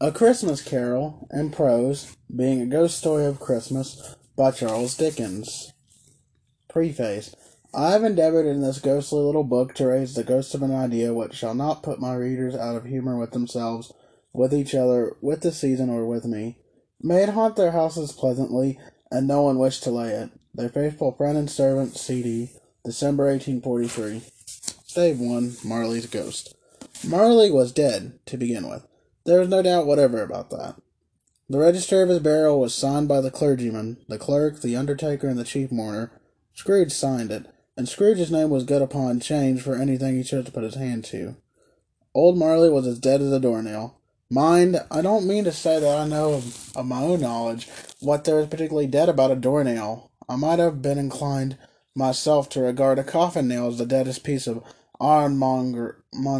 A Christmas Carol, in prose, being a ghost story of Christmas, by Charles Dickens. Preface. I have endeavored in this ghostly little book to raise the ghost of an idea which shall not put my readers out of humor with themselves, with each other, with the season, or with me. May it haunt their houses pleasantly, and no one wish to lay it. Their faithful friend and servant, C.D., December 1843. Stave 1, Marley's Ghost. Marley was dead, to begin with. There was no doubt whatever about that. The register of his burial was signed by the clergyman, the clerk, the undertaker, and the chief mourner. Scrooge signed it, and Scrooge's name was good upon change for anything he chose to put his hand to. Old Marley was as dead as a doornail. Mind, I don't mean to say that I know of my own knowledge what there is particularly dead about a doornail. I might have been inclined myself to regard a coffin nail as the deadest piece of ironmongery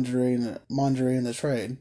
in the trade.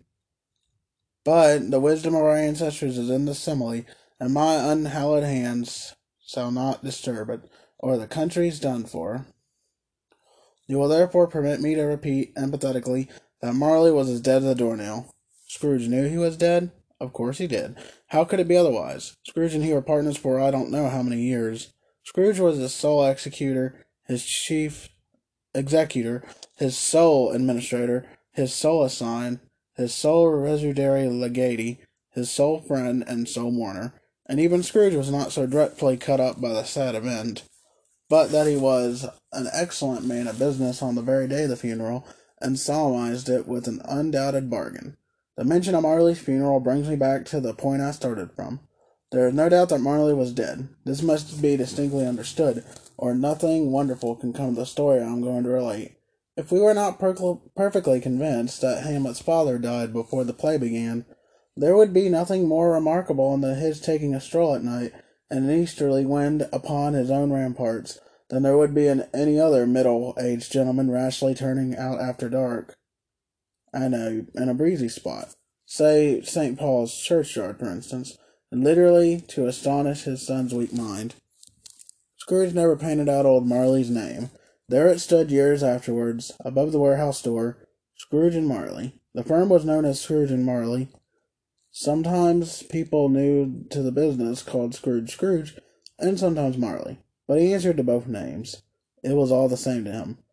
But the wisdom of our ancestors is in the simile, and my unhallowed hands shall not disturb it, or the country's done for. You will therefore permit me to repeat emphatically that Marley was as dead as a doornail. Scrooge knew he was dead? Of course he did. How could it be otherwise? Scrooge and he were partners for I don't know how many years. Scrooge was his sole executor, his chief executor, his sole administrator, his sole assign, his sole residuary legatee, his sole friend, and sole mourner. And even Scrooge was not so dreadfully cut up by the sad event, but that he was an excellent man of business on the very day of the funeral, and solemnized it with an undoubted bargain. The mention of Marley's funeral brings me back to the point I started from. There is no doubt that Marley was dead. This must be distinctly understood, or nothing wonderful can come of the story I am going to relate. If we were not perfectly convinced that Hamlet's father died before the play began, there would be nothing more remarkable in his taking a stroll at night and an easterly wind upon his own ramparts than there would be in any other middle-aged gentleman rashly turning out after dark in a breezy spot, say St. Paul's churchyard, for instance, and literally to astonish his son's weak mind. Scrooge never painted out old Marley's name. There it stood years afterwards, above the warehouse door, Scrooge and Marley. The firm was known as Scrooge and Marley. Sometimes people new to the business called Scrooge, and sometimes Marley. But he answered to both names. It was all the same to him.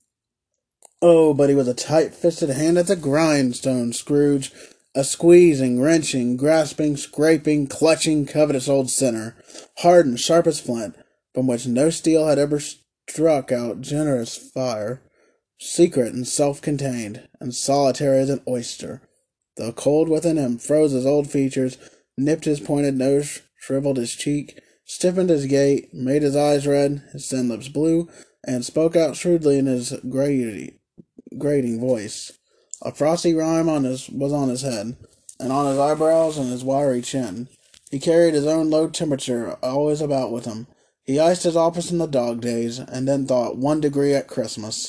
Oh, but he was a tight-fisted hand at the grindstone, Scrooge. A squeezing, wrenching, grasping, scraping, clutching, covetous old sinner, hard and sharp as flint, from which no steel had ever struck out generous fire, secret and self-contained, and solitary as an oyster. The cold within him froze his old features, nipped his pointed nose, shriveled his cheek, stiffened his gait, made his eyes red, his thin lips blue, and spoke out shrewdly in his grating voice. A frosty rime was on his head, and on his eyebrows and his wiry chin. He carried his own low temperature always about with him. He iced his office in the dog days, and then thought 1 degree at Christmas.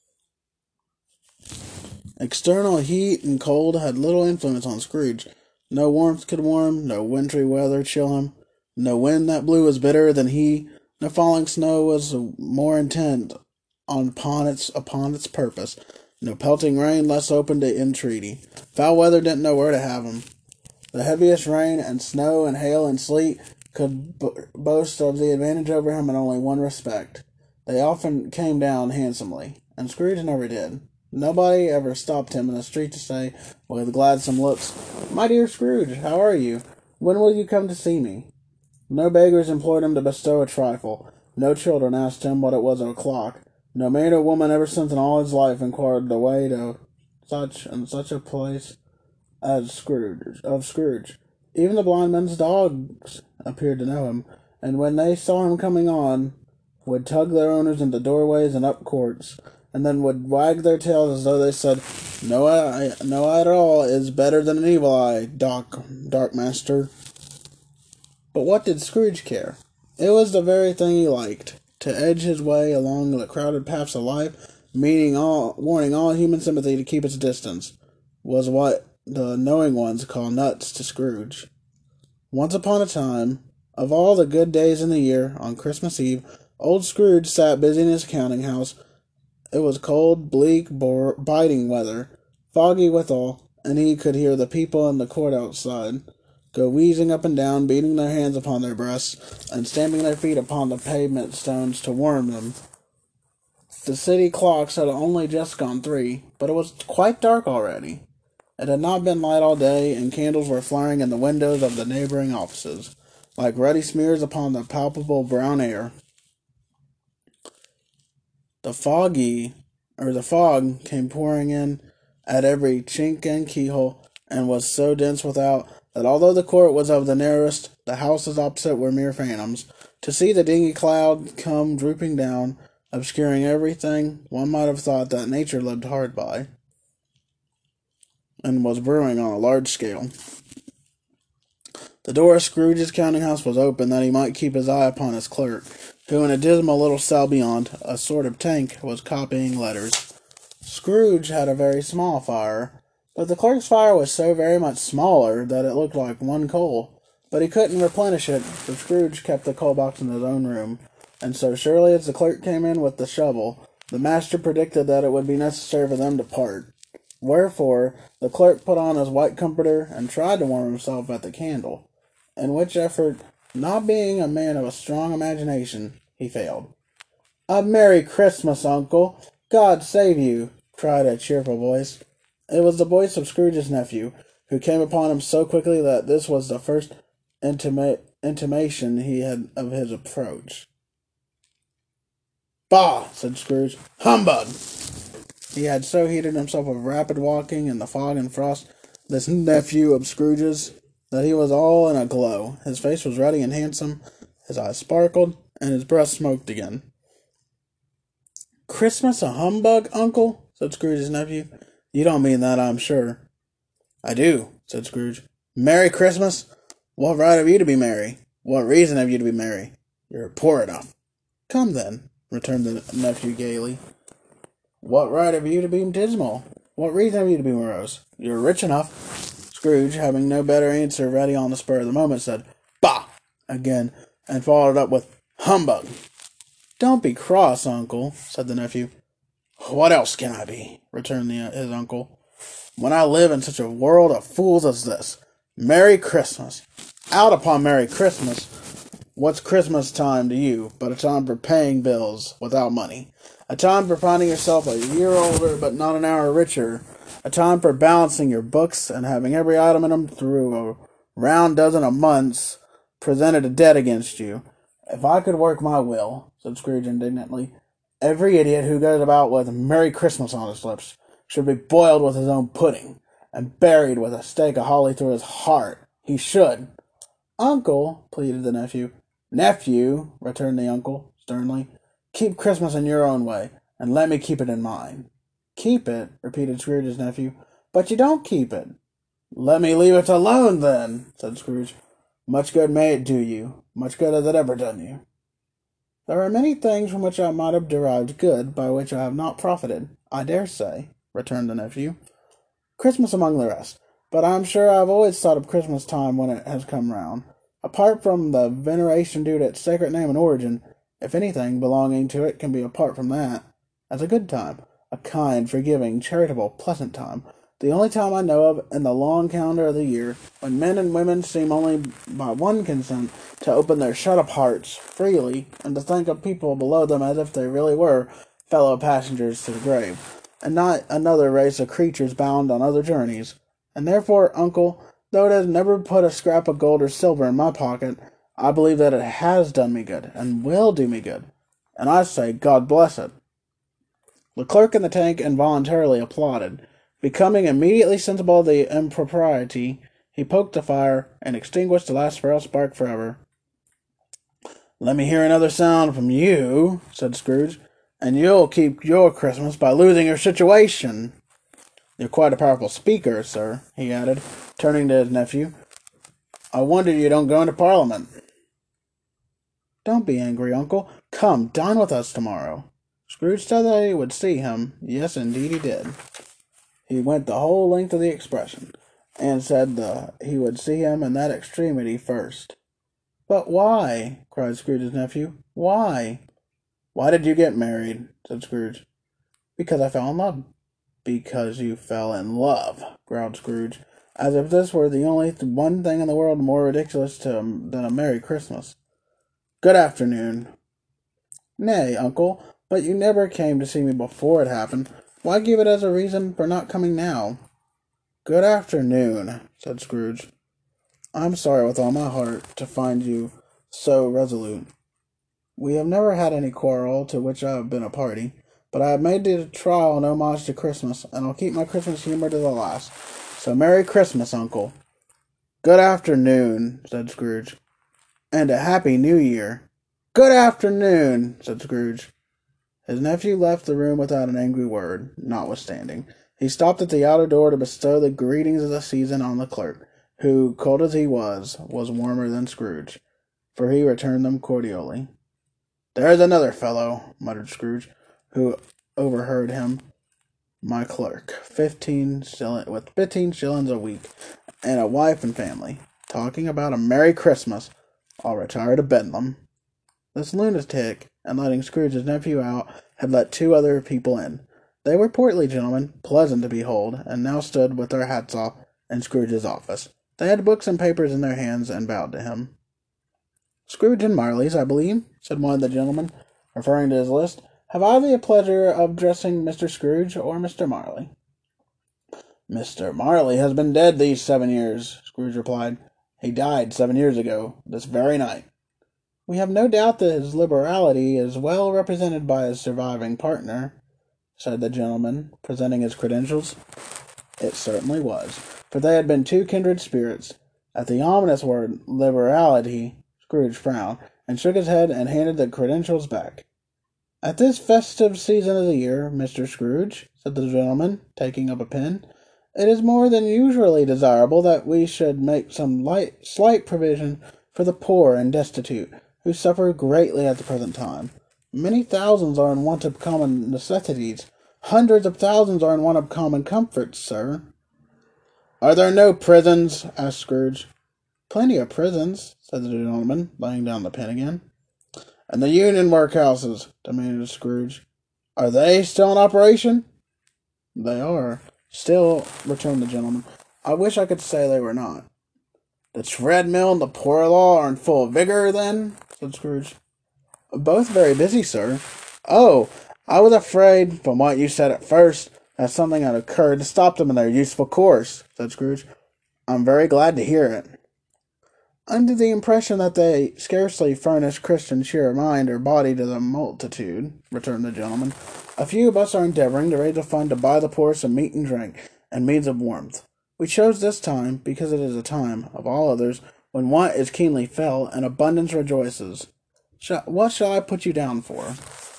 External heat and cold had little influence on Scrooge. No warmth could warm, no wintry weather chill him. No wind that blew was bitterer than he. No falling snow was more intent upon its purpose. No pelting rain less open to entreaty. Foul weather didn't know where to have him. The heaviest rain and snow and hail and sleet could boast of the advantage over him in only one respect. They often came down handsomely, and Scrooge never did. Nobody ever stopped him in the street to say, with gladsome looks, "My dear Scrooge, how are you? When will you come to see me?" No beggars implored him to bestow a trifle. No children asked him what it was o'clock. No man or woman ever since in all his life inquired the way to such and such a place as Scrooge. Even the blind men's dogs appeared to know him, and when they saw him coming on, would tug their owners into doorways and up courts, and then would wag their tails as though they said, no eye at all is better than an evil eye, dark master." But what did Scrooge care? It was the very thing he liked, to edge his way along the crowded paths of life, warning all human sympathy to keep its distance, was what the knowing ones call nuts to Scrooge. Once upon a time, of all the good days in the year, on Christmas Eve, old Scrooge sat busy in his counting-house. It was cold, bleak, biting weather, foggy withal, and he could hear the people in the court outside go wheezing up and down, beating their hands upon their breasts, and stamping their feet upon the pavement stones to warm them. The city clocks had only just gone 3, but it was quite dark already. It had not been light all day, and candles were flaring in the windows of the neighboring offices, like ruddy smears upon the palpable brown air. The the fog came pouring in at every chink and keyhole, and was so dense without that although the court was of the narrowest, the houses opposite were mere phantoms. To see the dingy cloud come drooping down, obscuring everything, one might have thought that nature lived hard by, and was brewing on a large scale. The door of Scrooge's counting house was open that he might keep his eye upon his clerk, who in a dismal little cell beyond, a sort of tank, was copying letters. Scrooge had a very small fire, but the clerk's fire was so very much smaller that it looked like one coal. But he couldn't replenish it, for Scrooge kept the coal box in his own room, and so surely as the clerk came in with the shovel, the master predicted that it would be necessary for them to part. Wherefore, the clerk put on his white comforter and tried to warm himself at the candle, in which effort, not being a man of a strong imagination, he failed. "A Merry Christmas, Uncle! God save you!" cried a cheerful voice. It was the voice of Scrooge's nephew, who came upon him so quickly that this was the first intimation he had of his approach. "Bah!" said Scrooge. "Humbug!" He had so heated himself with rapid walking in the fog and frost, this nephew of Scrooge's, that he was all in a glow. His face was ruddy and handsome, his eyes sparkled, and his breath smoked again. "Christmas a humbug, Uncle?" said Scrooge's nephew. "You don't mean that, I'm sure." "I do," said Scrooge. "Merry Christmas? What right have you to be merry? What reason have you to be merry? You're poor enough." "Come, then," returned the nephew gaily. "What right have you to be dismal? What reason have you to be morose? You're rich enough." Scrooge, having no better answer ready on the spur of the moment, said, "Bah!" again, and followed it up with, "Humbug!" "Don't be cross, Uncle," said the nephew. "What else can I be?" returned his uncle, "when I live in such a world of fools as this? Merry Christmas! Out upon Merry Christmas! What's Christmas time to you but a time for paying bills without money? A time for finding yourself a year older but not an hour richer? A time for balancing your books and having every item in them through a round dozen of months presented a debt against you? If I could work my will," said Scrooge indignantly, "every idiot who goes about with Merry Christmas on his lips should be boiled with his own pudding, and buried with a stake of holly through his heart. He should." "Uncle," pleaded the nephew. "Nephew," returned the uncle, sternly, "keep Christmas in your own way, and let me keep it in mine." "Keep it?" repeated Scrooge's nephew. "But you don't keep it." "Let me leave it alone, then," said Scrooge. "Much good may it do you. Much good has it ever done you." "There are many things from which I might have derived good, by which I have not profited, I dare say," returned the nephew. "Christmas among the rest. But I am sure I have always thought of Christmas time when it has come round, apart from the veneration due to its sacred name and origin, if anything belonging to it can be apart from that, as a good time, a kind, forgiving, charitable, pleasant time, the only time I know of in the long calendar of the year, when men and women seem only by one consent to open their shut-up hearts freely, and to think of people below them as if they really were fellow passengers to the grave, and not another race of creatures bound on other journeys. And therefore, Uncle, though it has never put a scrap of gold or silver in my pocket, I believe that it has done me good, and will do me good. And I say, God bless it." The clerk in the tank involuntarily applauded. Becoming immediately sensible of the impropriety, he poked the fire, and extinguished the last frail spark forever. "Let me hear another sound from you," said Scrooge, "and you'll keep your Christmas by losing your situation. You're quite a powerful speaker, sir," he added, turning to his nephew. "I wonder you don't go into Parliament." "Don't be angry, Uncle. Come, dine with us tomorrow." Scrooge said that he would see him. Yes, indeed he did. He went the whole length of the expression, and said he would see him in that extremity first. "But why?" cried Scrooge's nephew. "Why?" "Why did you get married?" said Scrooge. "Because I fell in love." Because you fell in love, growled Scrooge, as if this were the only one thing in the world more ridiculous than a Merry Christmas. Good afternoon. Nay, uncle, but you never came to see me before it happened. Why give it as a reason for not coming now? Good afternoon, said Scrooge. I'm sorry with all my heart to find you so resolute. We have never had any quarrel to which I have been a party, but I have made the trial an homage to Christmas, and I'll keep my Christmas humor to the last. So Merry Christmas, uncle. Good afternoon, said Scrooge. And a Happy New Year. Good afternoon, said Scrooge. His nephew left the room without an angry word, notwithstanding. He stopped at the outer door to bestow the greetings of the season on the clerk, who, cold as he was warmer than Scrooge, for he returned them cordially. There's another fellow, muttered Scrooge, who overheard him. My clerk, with 15 shillings a week, and a wife and family, talking about a Merry Christmas. I'll retire to Bedlam. This lunatic, and letting Scrooge's nephew out, had let two other people in. They were portly gentlemen, pleasant to behold, and now stood with their hats off in Scrooge's office. They had books and papers in their hands and bowed to him. Scrooge and Marley's, I believe, said one of the gentlemen, referring to his list. Have I the pleasure of addressing Mr. Scrooge or Mr. Marley? Mr. Marley has been dead these 7 years, Scrooge replied. He died 7 years ago, this very night. We have no doubt that his liberality is well represented by his surviving partner, said the gentleman, presenting his credentials. It certainly was, for they had been two kindred spirits. At the ominous word liberality, Scrooge frowned, and shook his head and handed the credentials back. At this festive season of the year, Mr. Scrooge, said the gentleman, taking up a pen, it is more than usually desirable that we should make some slight provision for the poor and destitute, who suffer greatly at the present time. Many thousands are in want of common necessities. Hundreds of thousands are in want of common comforts, sir. Are there no prisons? Asked Scrooge. Plenty of prisons, said the gentleman, laying down the pen again. And the union workhouses? Demanded Scrooge. Are they still in operation? They are. Still, returned the gentleman. I wish I could say they were not. The treadmill and the poor law are in full vigor, then? Said Scrooge. Both very busy, sir. Oh, I was afraid, from what you said at first, that something had occurred to stop them in their useful course, said Scrooge. I'm very glad to hear it. Under the impression that they scarcely furnish Christian cheer of mind or body to the multitude, returned the gentleman, a few of us are endeavoring to raise a fund to buy the poor some meat and drink, and means of warmth. We chose this time because it is a time, of all others, when want is keenly felt and abundance rejoices. What shall I put you down for?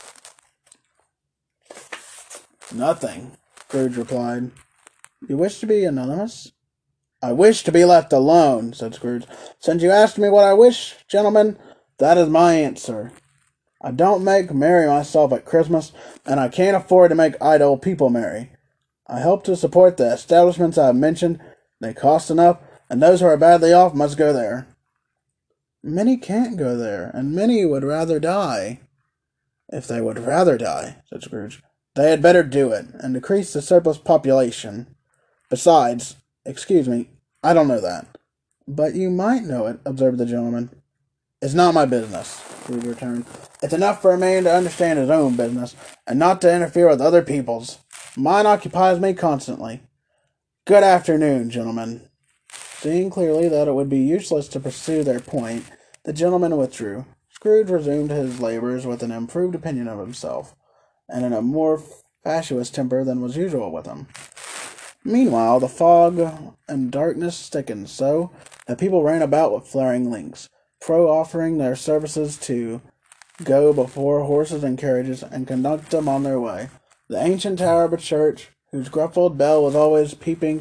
Nothing, Scrooge replied. You wish to be anonymous? I wish to be left alone, said Scrooge. Since you asked me what I wish, gentlemen, that is my answer. I don't make merry myself at Christmas, and I can't afford to make idle people merry. I help to support the establishments I have mentioned. They cost enough, and those who are badly off must go there. Many can't go there, and many would rather die. If they would rather die, said Scrooge, they had better do it, and decrease the surplus population. Besides, excuse me, I don't know that. But you might know it, observed the gentleman. It's not my business, Scrooge returned. It's enough for a man to understand his own business, and not to interfere with other people's. Mine occupies me constantly. Good afternoon, gentlemen. Seeing clearly that it would be useless to pursue their point, the gentleman withdrew. Scrooge resumed his labors with an improved opinion of himself, and in a more fatuous temper than was usual with him. Meanwhile, the fog and darkness thickened so that people ran about with flaring links, offering their services to go before horses and carriages and conduct them on their way. The ancient tower of a church, whose gruff old bell was always peeping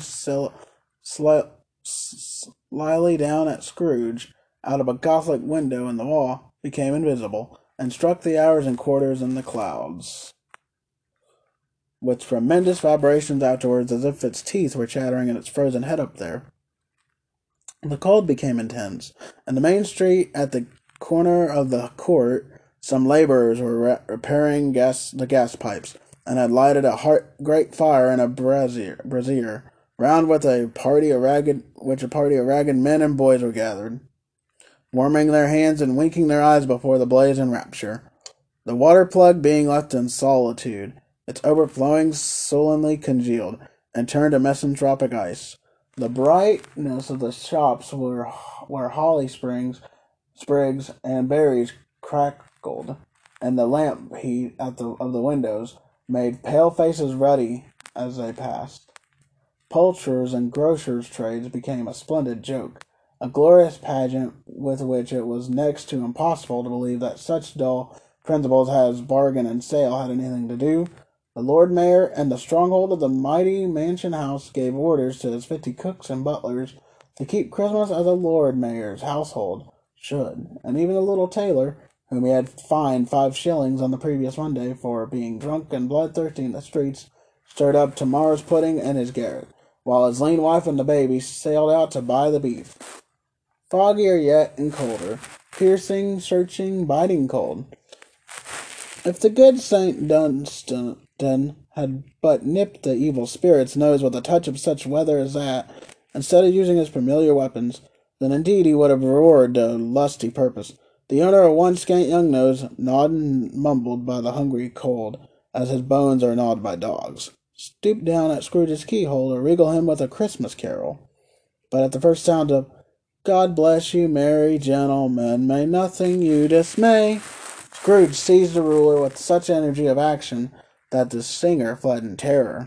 slyly down at Scrooge out of a Gothic window in the wall, became invisible, and struck the hours and quarters in the clouds, with tremendous vibrations afterwards, as if its teeth were chattering in its frozen head up there. The cold became intense. In the main street, at the corner of the court, some laborers were repairing the gas pipes. and had lighted a great fire in a brazier, round which a party of ragged men and boys were gathered, warming their hands and winking their eyes before the blaze in rapture. The water plug being left in solitude, its overflowing sullenly congealed, and turned to misanthropic ice. The brightness of the shops where holly sprigs and berries crackled, and the lamp heat of the windows made pale faces ruddy as they passed. Poulterers' and grocers' trades became a splendid joke, a glorious pageant with which it was next to impossible to believe that such dull principles as bargain and sale had anything to do. The Lord Mayor and the stronghold of the mighty mansion house gave orders to his 50 cooks and butlers to keep Christmas as a Lord Mayor's household should, and even the little tailor, whom he had fined 5 shillings on the previous Monday for being drunk and bloodthirsty in the streets, stirred up tomorrow's pudding in his garret, while his lean wife and the baby sailed out to buy the beef. Foggier yet and colder, piercing, searching, biting cold. If the good Saint Dunstan had but nipped the evil spirit's nose with a touch of such weather as that, instead of using his familiar weapons, then indeed he would have roared to lusty purpose. The owner of one scant young nose, gnawed and mumbled by the hungry cold, as his bones are gnawed by dogs, stooped down at Scrooge's keyhole to regale him with a Christmas carol. But at the first sound of "God bless you, merry gentlemen, may nothing you dismay," Scrooge seized the ruler with such energy of action that the singer fled in terror,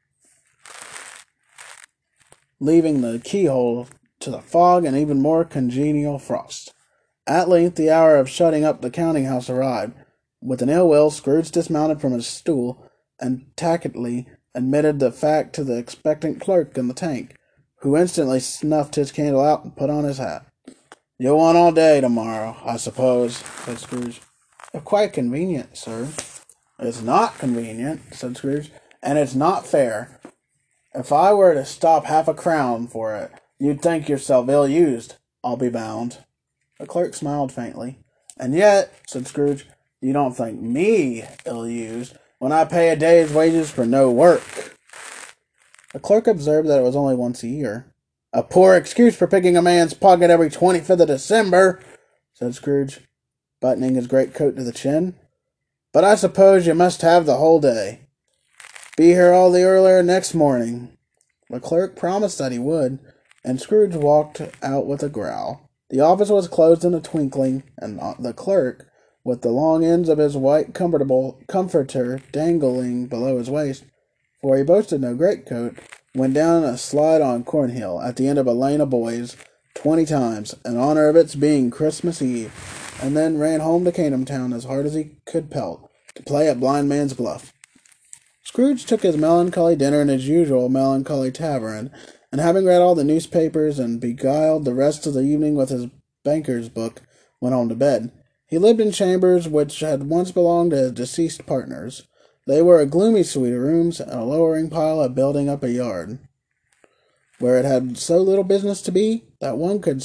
leaving the keyhole to the fog and even more congenial frost. At length the hour of shutting up the counting-house arrived. With an ill will, Scrooge dismounted from his stool, and tacitly admitted the fact to the expectant clerk in the tank, who instantly snuffed his candle out and put on his hat. "You'll want all day tomorrow, I suppose," said Scrooge. "If quite convenient, sir." "It's not convenient," said Scrooge, "and it's not fair. If I were to stop 1/2 crown for it, you'd think yourself ill-used, I'll be bound." The clerk smiled faintly. "And yet," said Scrooge, "you don't think me ill-used when I pay a day's wages for no work." The clerk observed that it was only once a year. "A poor excuse for picking a man's pocket every 25th of December," said Scrooge, buttoning his greatcoat to the chin. "But I suppose you must have the whole day. Be here all the earlier next morning." The clerk promised that he would, and Scrooge walked out with a growl. The office was closed in a twinkling, and the clerk, with the long ends of his white comforter dangling below his waist, for he boasted no greatcoat, went down a slide-on Cornhill at the end of a lane of boys 20 times, in honor of its being Christmas Eve, and then ran home to Canaan Town as hard as he could pelt, to play at blind man's buff. Scrooge took his melancholy dinner in his usual melancholy tavern, and having read all the newspapers and beguiled the rest of the evening with his banker's book, went home to bed. He lived in chambers which had once belonged to his deceased partners. They were a gloomy suite of rooms, and a lowering pile of building up a yard, where it had so little business to be that one could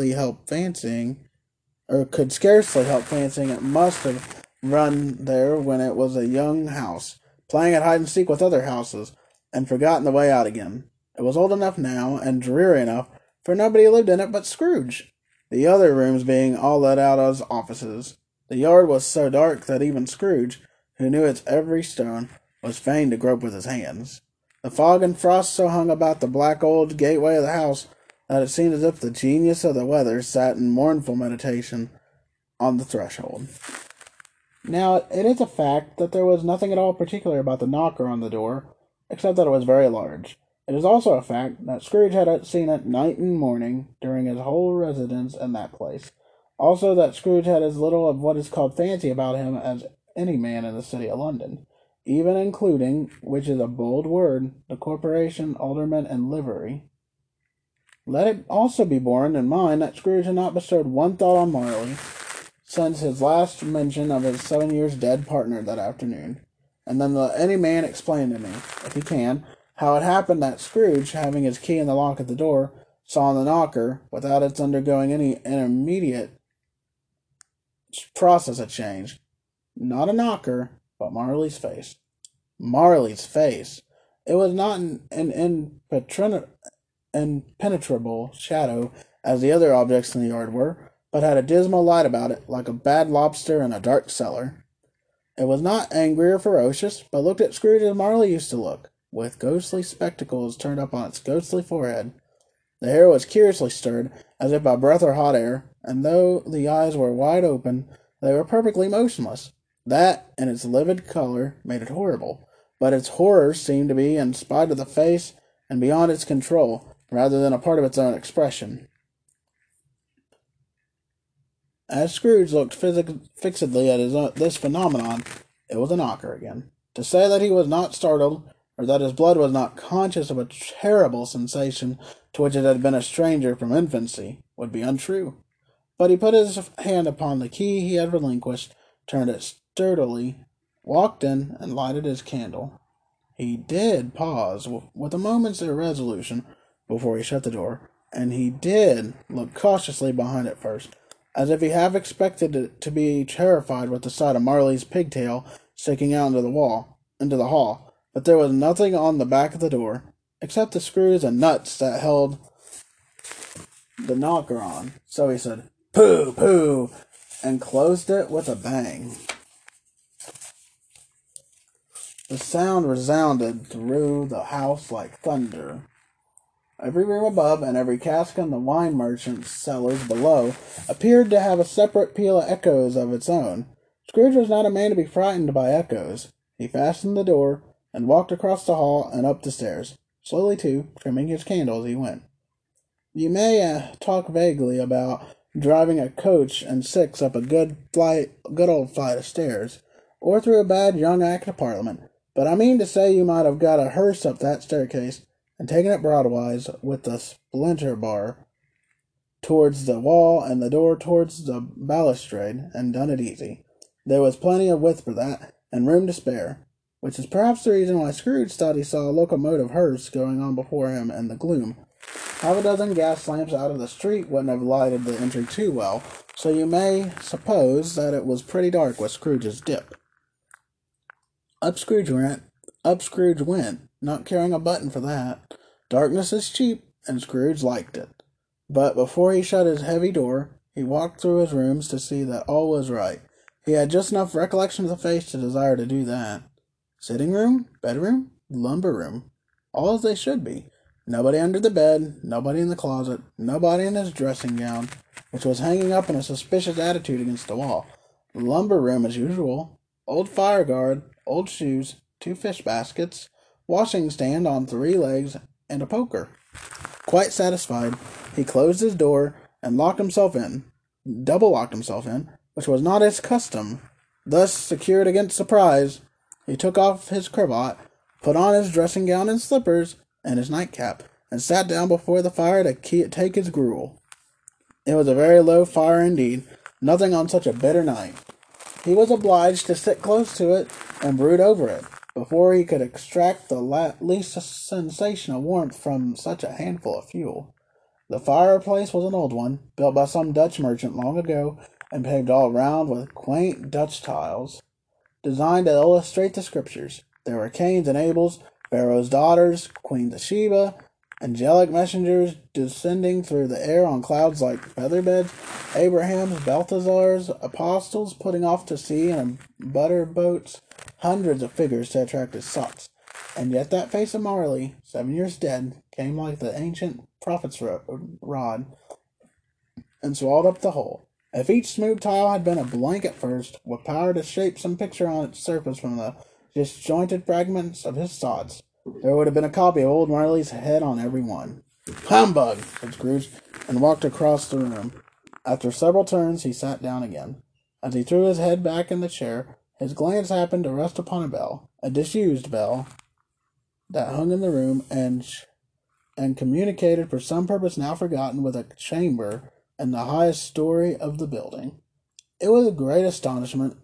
could scarcely help fancying it must have run there when it was a young house, playing at hide-and-seek with other houses, and forgotten the way out again. It was old enough now, and dreary enough, for nobody lived in it but Scrooge, the other rooms being all let out as offices. The yard was so dark that even Scrooge, who knew its every stone, was fain to grope with his hands. The fog and frost so hung about the black old gateway of the house that it seemed as if the genius of the weather sat in mournful meditation on the threshold. Now, it is a fact that there was nothing at all particular about the knocker on the door, except that it was very large. It is also a fact that Scrooge had seen it night and morning during his whole residence in that place. Also that Scrooge had as little of what is called fancy about him as any man in the city of London, even including, which is a bold word, the corporation, aldermen, and livery. Let it also be borne in mind that Scrooge had not bestowed one thought on Marley since his last mention of his 7 years dead partner that afternoon. And then let any man explain to me, if he can, how it happened that Scrooge, having his key in the lock of the door, saw on the knocker, without its undergoing any intermediate process of change, not a knocker, but Marley's face. Marley's face. It was not an impenetrable shadow as the other objects in the yard were, but had a dismal light about it, like a bad lobster in a dark cellar. It was not angry or ferocious, but looked at Scrooge as Marley used to look, with ghostly spectacles turned up on its ghostly forehead. The hair was curiously stirred, as if by breath or hot air, and though the eyes were wide open, they were perfectly motionless. That, and its livid color, made it horrible. But its horror seemed to be in spite of the face and beyond its control, rather than a part of its own expression. As Scrooge looked fixedly at this phenomenon, it was a knocker again. To say that he was not startled, or that his blood was not conscious of a terrible sensation to which it had been a stranger from infancy, would be untrue. But he put his hand upon the key he had relinquished, turned it sturdily, walked in, and lighted his candle. He did pause with a moment's irresolution before he shut the door, and he did look cautiously behind it first, as if he half expected to be terrified with the sight of Marley's pigtail sticking out into the hall. But there was nothing on the back of the door, except the screws and nuts that held the knocker on. So he said, "Pooh, pooh," and closed it with a bang. The sound resounded through the house like thunder. Every room above and every cask in the wine merchant's cellars below appeared to have a separate peal of echoes of its own. Scrooge was not a man to be frightened by echoes. He fastened the door and walked across the hall and up the stairs, slowly too, trimming his candle as he went. You may talk vaguely about driving a coach and six up a good old flight of stairs, or through a bad young Act of Parliament, but I mean to say you might have got a hearse up that staircase and taken it broadwise with the splinter bar towards the wall and the door towards the balustrade, and done it easy. There was plenty of width for that, and room to spare, which is perhaps the reason why Scrooge thought he saw a locomotive hearse going on before him in the gloom. Half a dozen gas lamps out of the street wouldn't have lighted the entry too well, so you may suppose that it was pretty dark with Scrooge's dip. Up Scrooge went, not caring a button for that. Darkness is cheap, and Scrooge liked it. But before he shut his heavy door, he walked through his rooms to see that all was right. He had just enough recollection of the face to desire to do that. Sitting room, bedroom, lumber room, all as they should be. Nobody under the bed, nobody in the closet, nobody in his dressing gown, which was hanging up in a suspicious attitude against the wall. Lumber room as usual. Old fire guard, old shoes, 2 fish baskets, washing stand on 3 legs, and a poker. Quite satisfied, he closed his door and double locked himself in, which was not his custom. Thus secured against surprise, he took off his cravat, put on his dressing gown and slippers, and his nightcap, and sat down before the fire to take his gruel. It was a very low fire indeed, nothing on such a bitter night. He was obliged to sit close to it and brood over it, before he could extract the least sensation of warmth from such a handful of fuel. The fireplace was an old one, built by some Dutch merchant long ago, and paved all round with quaint Dutch tiles, designed to illustrate the Scriptures. There were Cains and Abels, Pharaoh's daughters, Queens of Sheba, angelic messengers descending through the air on clouds like feather beds, Abraham's, Balthazar's, apostles putting off to sea in butter boats, hundreds of figures to attract his thoughts. And yet that face of Marley, 7 years dead, came like the ancient prophet's rod, and swallowed up the whole. If each smooth tile had been a blank at first, with power to shape some picture on its surface from the disjointed fragments of his thoughts, there would have been a copy of old Marley's head on every one. "Humbug!" said Scrooge, and walked across the room. After several turns, he sat down again. As he threw his head back in the chair, his glance happened to rest upon a bell, a disused bell, that hung in the room, and communicated for some purpose now forgotten with a chamber in the highest story of the building. It was with great astonishment,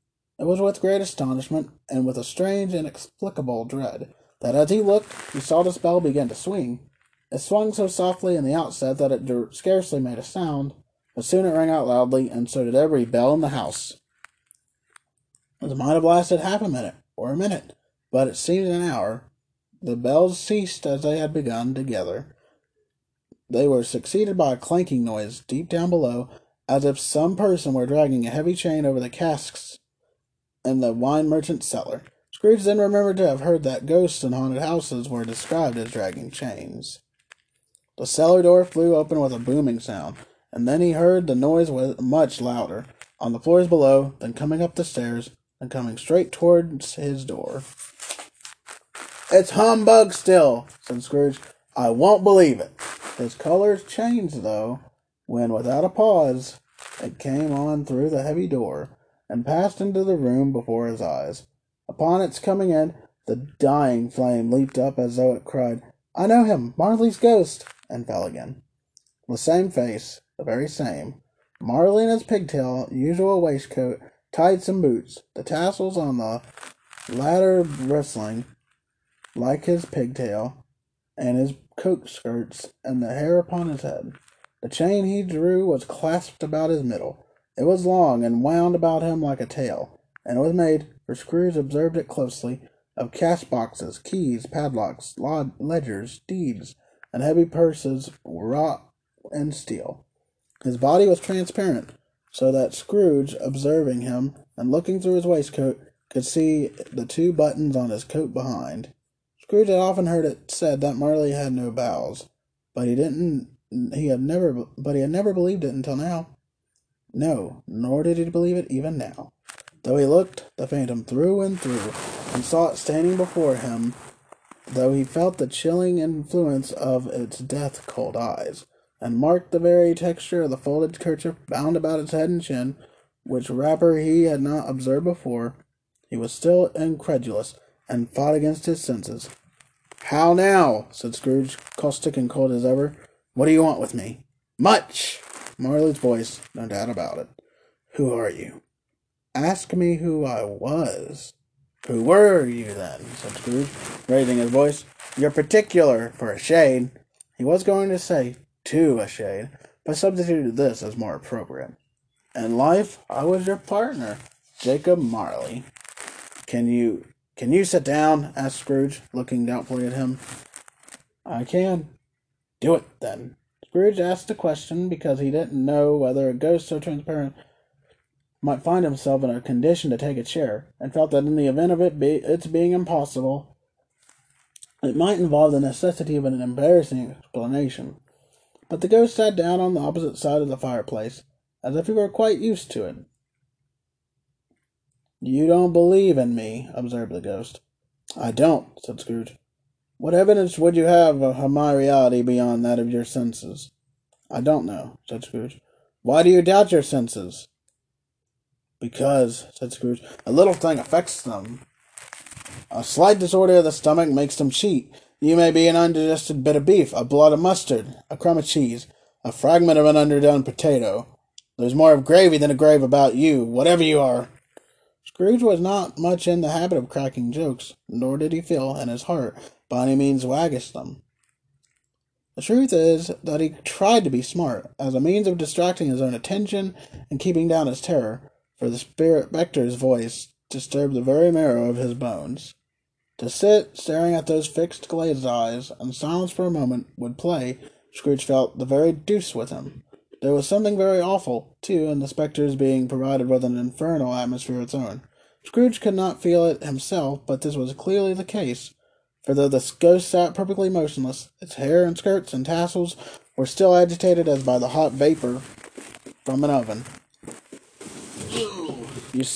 and with a strange, inexplicable dread, that as he looked, he saw this bell begin to swing. It swung so softly in the outset that it scarcely made a sound, but soon it rang out loudly, and so did every bell in the house. It might have lasted half a minute, or a minute, but it seemed an hour. The bells ceased as they had begun together. They were succeeded by a clanking noise deep down below, as if some person were dragging a heavy chain over the casks in the wine merchant's cellar. Scrooge then remembered to have heard that ghosts in haunted houses were described as dragging chains. The cellar door flew open with a booming sound, and then he heard the noise was much louder, on the floors below, then coming up the stairs, and coming straight towards his door. "It's humbug still," said Scrooge. "I won't believe it." His color changed, though, when, without a pause, it came on through the heavy door, and passed into the room before his eyes. Upon its coming in, the dying flame leaped up as though it cried, "I know him, Marley's ghost," and fell again. The same face, the very same. Marley in his pigtail, usual waistcoat, tights and boots, the tassels on the latter bristling like his pigtail, and his coat skirts, and the hair upon his head. The chain he drew was clasped about his middle. It was long, and wound about him like a tail, and it was made, for Scrooge observed it closely, of cash boxes, keys, padlocks, ledgers, deeds, and heavy purses wrought in steel. His body was transparent, so that Scrooge, observing him, and looking through his waistcoat, could see the two buttons on his coat behind. Scrooge had often heard it said that Marley had no bowels, but he had never believed it until now. No, nor did he believe it even now. Though he looked the phantom through and through, and saw it standing before him, though he felt the chilling influence of its death-cold eyes, and marked the very texture of the folded kerchief bound about its head and chin, which wrapper he had not observed before, he was still incredulous, and fought against his senses. "How now?" said Scrooge, caustic and cold as ever. "What do you want with me?" "Much!" Marley's voice, no doubt about it. "Who are you?" "Ask me who I was." "Who were you, then?" said Scrooge, raising his voice. "You're particular, for a shade." He was going to say, "to a shade," but substituted this as more appropriate. "In life, I was your partner, Jacob Marley." Can you sit down?" asked Scrooge, looking doubtfully at him. "I can." "Do it, then." Scrooge asked the question because he didn't know whether a ghost so transparent might find himself in a condition to take a chair, and felt that in the event of its being impossible, it might involve the necessity of an embarrassing explanation. But the ghost sat down on the opposite side of the fireplace, as if he were quite used to it. "You don't believe in me," observed the ghost. "I don't," said Scrooge. "What evidence would you have of my reality beyond that of your senses?" "I don't know," said Scrooge. "Why do you doubt your senses?" "Because," said Scrooge, "a little thing affects them. A slight disorder of the stomach makes them cheat. You may be an undigested bit of beef, a blot of mustard, a crumb of cheese, a fragment of an underdone potato. There's more of gravy than a grave about you, whatever you are." Scrooge was not much in the habit of cracking jokes, nor did he feel, in his heart, by any means waggish them. The truth is that he tried to be smart, as a means of distracting his own attention and keeping down his terror, for the spectre's voice disturbed the very marrow of his bones. To sit staring at those fixed glazed eyes, in silence for a moment, would play, Scrooge felt, the very deuce with him. There was something very awful, too, in the spectre's being provided with an infernal atmosphere of its own. Scrooge could not feel it himself, but this was clearly the case, for though the ghost sat perfectly motionless, its hair and skirts and tassels were still agitated as by the hot vapor from an oven. You,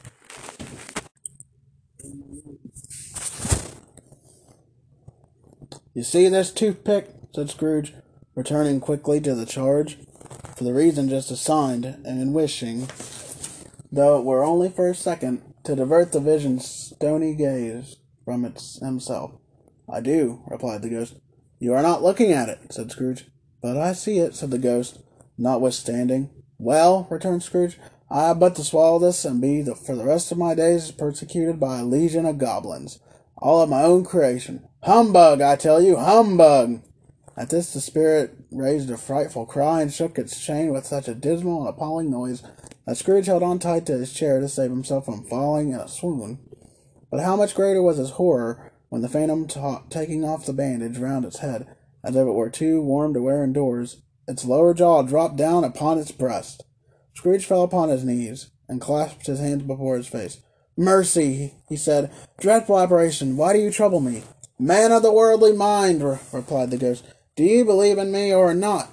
you see this toothpick?" said Scrooge, returning quickly to the charge, for the reason just assigned, and wishing, though it were only for a second, to divert the vision's stony gaze from himself. "I do," replied the ghost. "You are not looking at it," said Scrooge. "But I see it," said the ghost, notwithstanding. "Well," returned Scrooge, "I have but to swallow this, and be for the rest of my days persecuted by a legion of goblins, all of my own creation. Humbug, I tell you, humbug!" At this the spirit raised a frightful cry, and shook its chain with such a dismal and appalling noise that Scrooge held on tight to his chair to save himself from falling in a swoon. But how much greater was his horror when the phantom, taking off the bandage round its head, as if it were too warm to wear indoors, its lower jaw dropped down upon its breast. Scrooge fell upon his knees, and clasped his hands before his face. "Mercy," he said. "Dreadful apparition, why do you trouble me?" "Man of the worldly mind," replied the ghost, "do you believe in me or not?"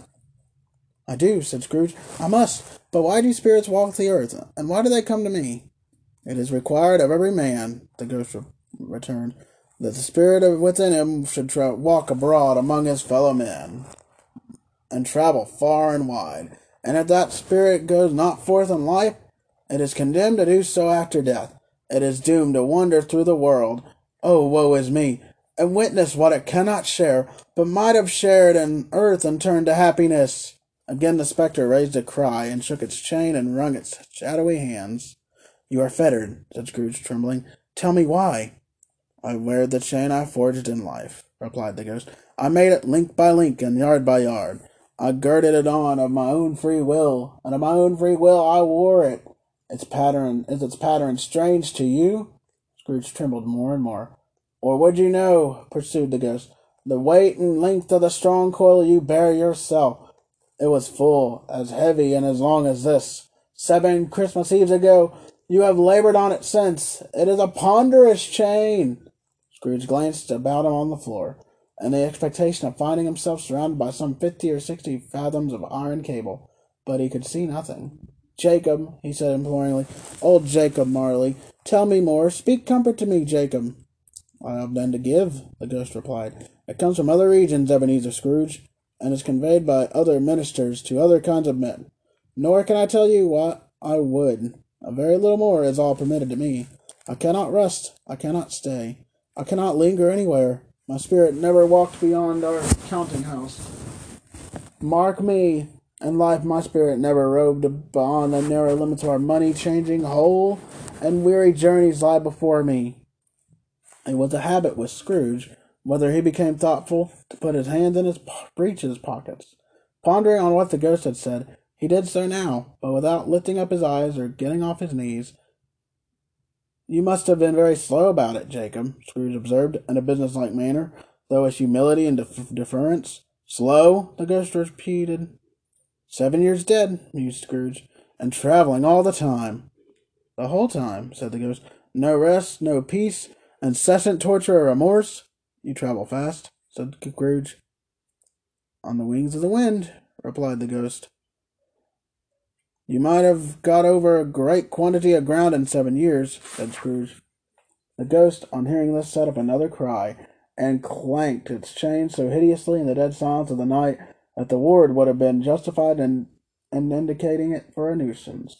"I do," said Scrooge. "I must. But why do spirits walk the earth, and why do they come to me?" "It is required of every man," the ghost returned, "that the spirit within him should walk abroad among his fellow men, and travel far and wide. And if that spirit goes not forth in life, it is condemned to do so after death. It is doomed to wander through the world. Oh, woe is me! And witness what it cannot share, but might have shared in earth and turned to happiness." Again the spectre raised a cry, and shook its chain, and wrung its shadowy hands. "You are fettered," said Scrooge, trembling. "Tell me why." "I wear the chain I forged in life," replied the ghost. "I made it link by link and yard by yard. I girded it on of my own free will, and of my own free will I wore it. Its pattern strange to you?" Scrooge trembled more and more. "Or would you know," pursued the ghost, "the weight and length of the strong coil you bear yourself? It was full, as heavy, and as long as this. 7 Christmas Eves ago. You have labored on it since. It is a ponderous chain." Scrooge glanced about him on the floor, in the expectation of finding himself surrounded by some 50 or 60 fathoms of iron cable, but he could see nothing. "Jacob," he said imploringly, "old Jacob Marley, tell me more. Speak comfort to me, Jacob." "I have none to give," the ghost replied. "It comes from other regions, Ebenezer Scrooge, and is conveyed by other ministers to other kinds of men. Nor can I tell you what I would. A very little more is all permitted to me. I cannot rest. I cannot stay. I cannot linger anywhere. My spirit never walked beyond our counting house. Mark me. In life my spirit never roved beyond the narrow limits of our money-changing whole, and weary journeys lie before me." It was a habit with Scrooge, whether he became thoughtful, to put his hands in his breeches pockets. Pondering on what the ghost had said, he did so now, but without lifting up his eyes or getting off his knees. "You must have been very slow about it, Jacob," Scrooge observed, in a businesslike manner, though with humility and deference. "Slow?" the ghost repeated. 7 years dead," mused Scrooge, "and travelling all the time." "The whole time," said the ghost. "No rest, no peace, incessant torture or remorse." "You travel fast," said Scrooge. "On the wings of the wind," replied the ghost. "You might have got over a great quantity of ground in 7 years," said Scrooge. The ghost, on hearing this, set up another cry, and clanked its chain so hideously in the dead silence of the night that the ward would have been justified in indicating it for a nuisance.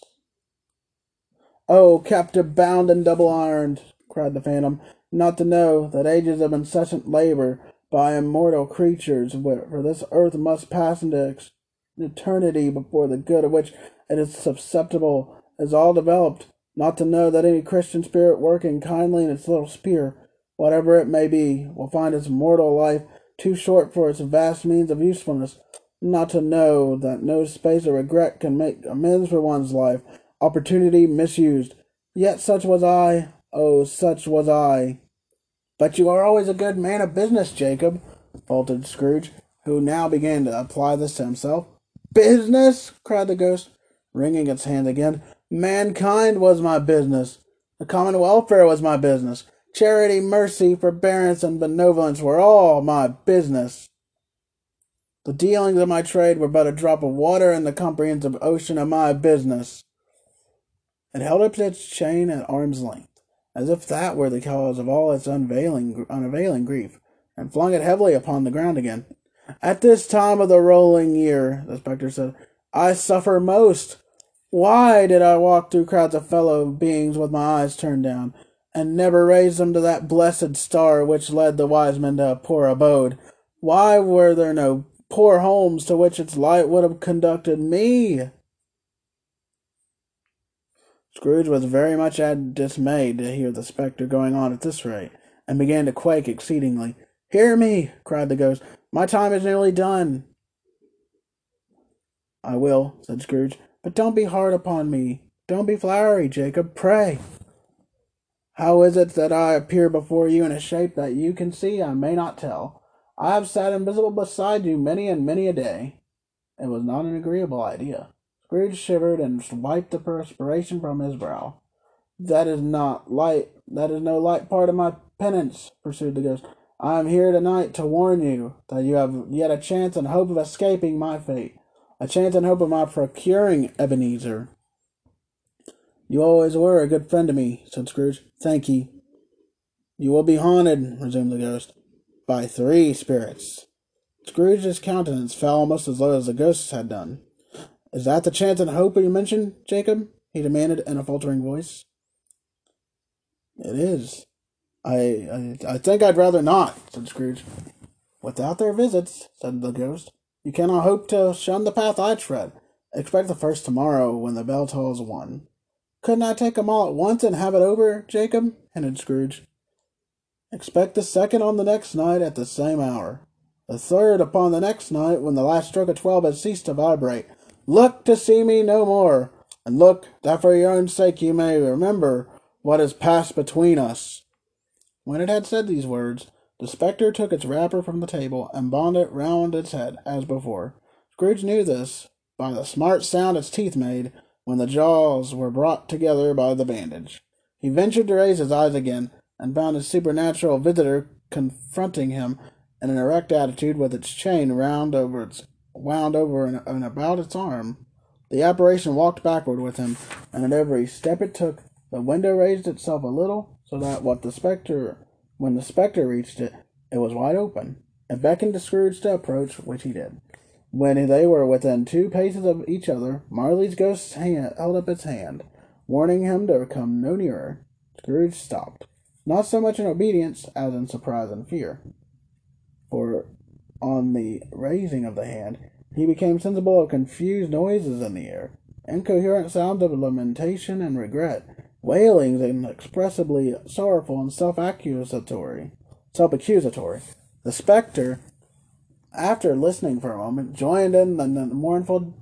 "Oh, captive bound and double ironed," cried the phantom, "not to know that ages of incessant labor by immortal creatures for this earth must pass into eternity before the good of which it is susceptible is all developed, not to know that any Christian spirit working kindly in its little sphere, whatever it may be, will find its mortal life too short for its vast means of usefulness, not to know that no space of regret can make amends for one's life, opportunity misused. Yet such was I, oh, such was I." "But you are always a good man of business, Jacob," faltered Scrooge, who now began to apply this to himself. "Business!" cried the ghost, wringing its hand again. "Mankind was my business. The common welfare was my business. Charity, mercy, forbearance, and benevolence were all my business. The dealings of my trade were but a drop of water in the comprehensive ocean of my business." It held up its chain at arm's length, as if that were the cause of all its unavailing grief, and flung it heavily upon the ground again. "At this time of the rolling year," the spectre said, "I suffer most. Why did I walk through crowds of fellow beings with my eyes turned down, and never raise them to that blessed star which led the wise men to a poor abode? Why were there no poor homes to which its light would have conducted me?" Scrooge was very much dismayed to hear the spectre going on at this rate, and began to quake exceedingly. "Hear me!" cried the ghost. "My time is nearly done." "I will," said Scrooge. "But don't be hard upon me. Don't be flowery, Jacob, pray." How is it that I appear before you in a shape that you can see? I may not tell. I have sat invisible beside you many and many a day. It was not an agreeable idea. Scrooge shivered and wiped the perspiration from his brow. That is not light. That is no light part of my penance, pursued the ghost. I am here tonight to warn you that you have yet a chance and hope of escaping my fate, a chance and hope of my procuring Ebenezer. You always were a good friend to me, said Scrooge. Thank ye. You will be haunted, resumed the ghost, by 3 spirits. Scrooge's countenance fell almost as low as the ghost's had done. Is that the chance and hope you mentioned, Jacob? He demanded in a faltering voice. It is. I think I'd rather not, said Scrooge. Without their visits, said the ghost, you cannot hope to shun the path I tread. Expect the first tomorrow when the bell tolls 1. Couldn't I take 'em all at once and have it over, Jacob? Hinted Scrooge. Expect the second on the next night at the same hour. The third upon the next night when the last stroke of 12 has ceased to vibrate. Look to see me no more, and look that for your own sake you may remember what has passed between us. When it had said these words, the spectre took its wrapper from the table and bound it round its head, as before. Scrooge knew this by the smart sound its teeth made when the jaws were brought together by the bandage. He ventured to raise his eyes again, and found his supernatural visitor confronting him in an erect attitude with its chain wound over and about its arm. The apparition walked backward with him, and at every step it took, the window raised itself a little, so that when the spectre reached it, it was wide open. It beckoned to Scrooge to approach, which he did. When they were within 2 paces of each other, Marley's ghost held up its hand, warning him to come no nearer. Scrooge stopped, not so much in obedience as in surprise and fear. For on the raising of the hand, he became sensible of confused noises in the air, incoherent sounds of lamentation and regret, wailings inexpressibly sorrowful and self-accusatory. The spectre, after listening for a moment, joined in the mournful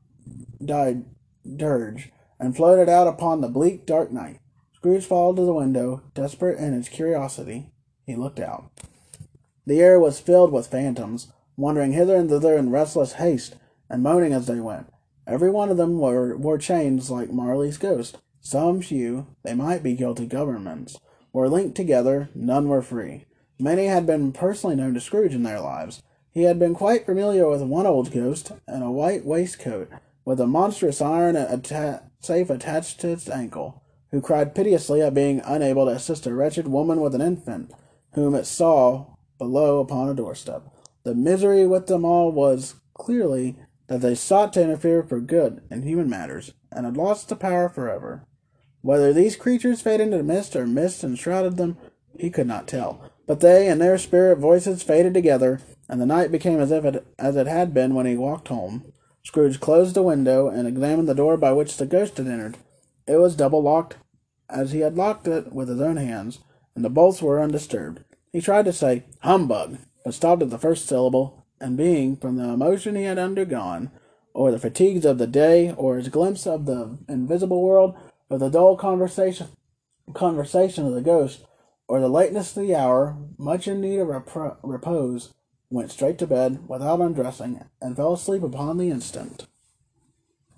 dirge, and floated out upon the bleak, dark night. Scrooge followed to the window, desperate in his curiosity. He looked out. The air was filled with phantoms, wandering hither and thither in restless haste, and moaning as they went. Every one of them wore chains like Marley's ghost. Some few, they might be guilty governments, were linked together, none were free. Many had been personally known to Scrooge in their lives. He had been quite familiar with one old ghost, in a white waistcoat, with a monstrous iron safe attached to its ankle, who cried piteously at being unable to assist a wretched woman with an infant, whom it saw below upon a doorstep. The misery with them all was, clearly, that they sought to interfere for good in human matters, and had lost the power forever. Whether these creatures faded into mist or mist enshrouded them, he could not tell. But they and their spirit voices faded together, and the night became as it had been when he walked home. Scrooge closed the window and examined the door by which the ghost had entered. It was double locked, as he had locked it with his own hands, and the bolts were undisturbed. He tried to say "humbug," but stopped at the first syllable, and being, from the emotion he had undergone, or the fatigues of the day, or his glimpse of the invisible world, or the dull conversation of the ghost, or the lateness of the hour, much in need of repose, went straight to bed without undressing, and fell asleep upon the instant.